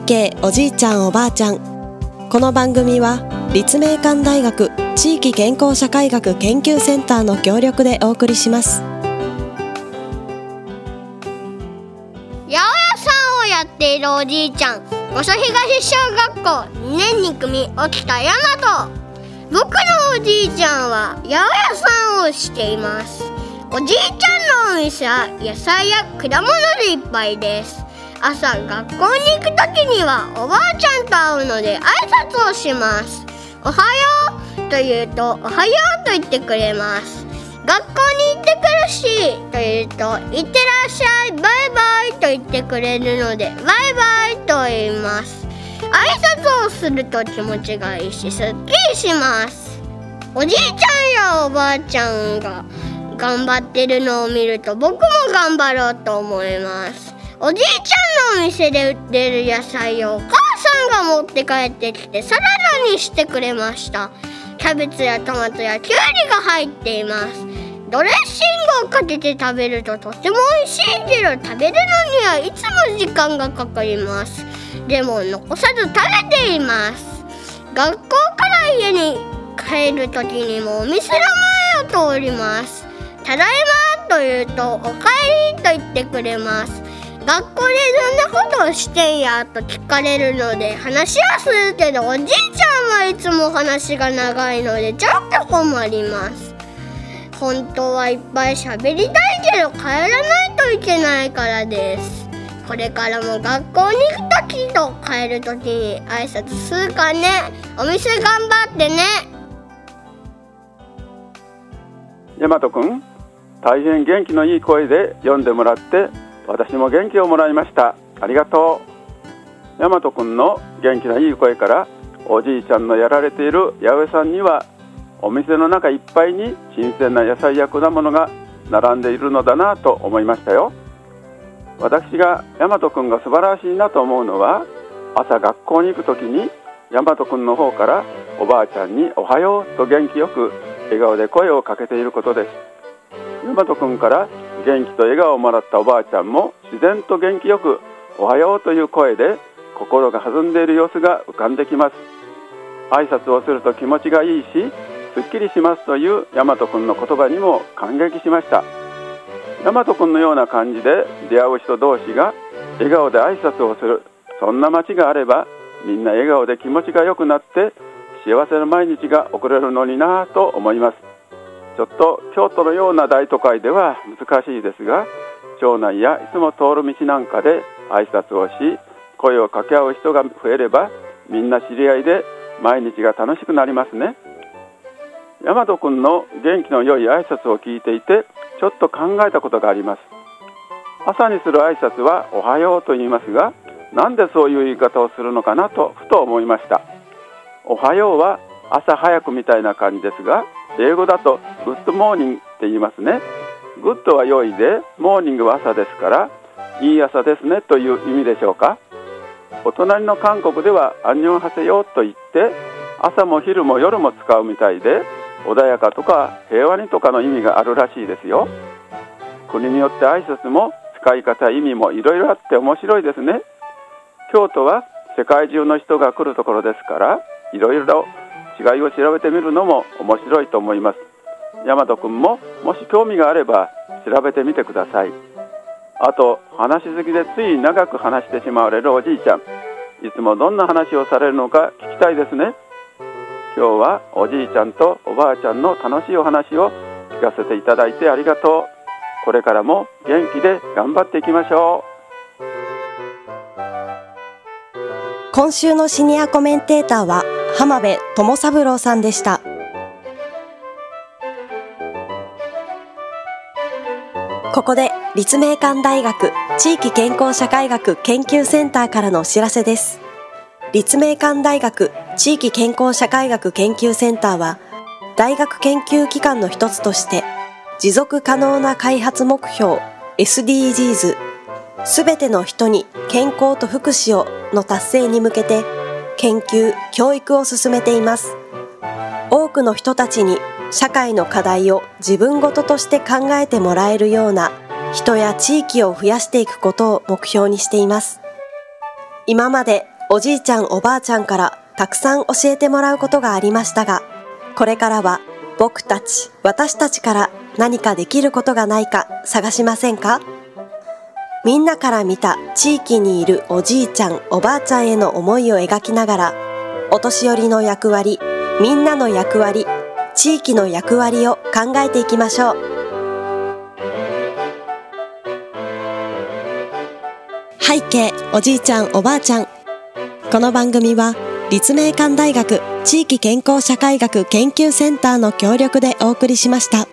系おじいちゃんおばあちゃん。この番組は立命館大学地域健康社会学研究センターの協力でお送りします。 八百屋さんをやっているおじいちゃん、五所東小学校2年2組沖田大和。僕のおじいちゃんは八百屋さんをしています。おじいちゃんのお店は野菜や果物でいっぱいです。朝学校に行くときにはおばあちゃんと会うので挨拶をします。おはようと言うとおはようと言ってくれます。学校に行ってくるしと言うといってらっしゃいバイバイと言ってくれるのでバイバイと言います。挨拶をすると気持ちがいいしすっきりします。おじいちゃんやおばあちゃんが頑張ってるのを見ると僕も頑張ろうと思います。おじいちゃんのお店で売ってる野菜をお母さんが持って帰ってきてサラダにしてくれました。キャベツやトマトやキュウリが入っています。ドレッシングをかけて食べるととても美味しいけど食べるのにはいつも時間がかかります。でも残さず食べています。学校から家に帰るときにもお店の前を通ります。ただいまと言うとおかえりと言ってくれます。学校でどんなことをしてんやと聞かれるので話はするけどおじいちゃんはいつも話が長いのでちょっと困ります。本当はいっぱい喋りたいけど帰らないといけないからです。これからも学校に行くときと帰るときに挨拶するかね。お店頑張ってね。 大和くん、大変元気のいい声で読んでもらって私も元気をもらいました。ありがとう。大和くんの元気ないい声からおじいちゃんのやられている八百屋さんにはお店の中いっぱいに新鮮な野菜や果物が並んでいるのだなと思いましたよ。私が大和くんが素晴らしいなと思うのは朝学校に行くときに大和くんの方からおばあちゃんにおはようと元気よく笑顔で声をかけていることです。大和くんから元気と笑顔をもらったおばあちゃんも自然と元気よくおはようという声で心が弾んでいる様子が浮かんできます。挨拶をすると気持ちがいいしすっきりしますという大和くんの言葉にも感激しました。大和くんのような感じで出会う人同士が笑顔で挨拶をする、そんな街があればみんな笑顔で気持ちが良くなって幸せな毎日が送れるのになぁと思います。ちょっと京都のような大都会では難しいですが、町内やいつも通る道なんかで挨拶をし声を掛け合う人が増えればみんな知り合いで毎日が楽しくなりますね。大和くんの元気の良い挨拶を聞いていてちょっと考えたことがあります。朝にする挨拶はおはようと言いますが、なんでそういう言い方をするのかなとふと思いました。おはようは朝早くみたいな感じですが、英語だとグッドモーニングって言いますね。グッドは良いでモーニングは朝ですからいい朝ですねという意味でしょうか。お隣の韓国ではアンニョンハセヨと言って朝も昼も夜も使うみたいで穏やかとか平和にとかの意味があるらしいですよ。国によって挨拶も使い方意味もいろいろあって面白いですね。京都は世界中の人が来るところですからいろいろ違いを調べてみるのも面白いと思います。大和くんももし興味があれば調べてみてください。あと話好きでつい長く話してしまわれるおじいちゃん、いつもどんな話をされるのか聞きたいですね。今日はおじいちゃんとおばあちゃんの楽しいお話を聞かせていただいてありがとう。これからも元気で頑張っていきましょう。 今週のシニアコメンテーターは浜辺智三郎さんでした。ここで立命館大学地域健康社会学研究センターからのお知らせです。立命館大学地域健康社会学研究センターは大学研究機関の一つとして持続可能な開発目標 SDGs すべての人に健康と福祉をの達成に向けて研究・教育を進めています。多くの人たちに社会の課題を自分ごととして考えてもらえるような人や地域を増やしていくことを目標にしています。今までおじいちゃんおばあちゃんからたくさん教えてもらうことがありましたが、これからは私たちから何かできることがないか探しませんか？みんなから見た地域にいるおじいちゃんおばあちゃんへの思いを描きながら、お年寄りの役割、みんなの役割、地域の役割を考えていきましょう。背景おじいちゃんおばあちゃん。この番組は立命館大学地域健康社会学研究センターの協力でお送りしました。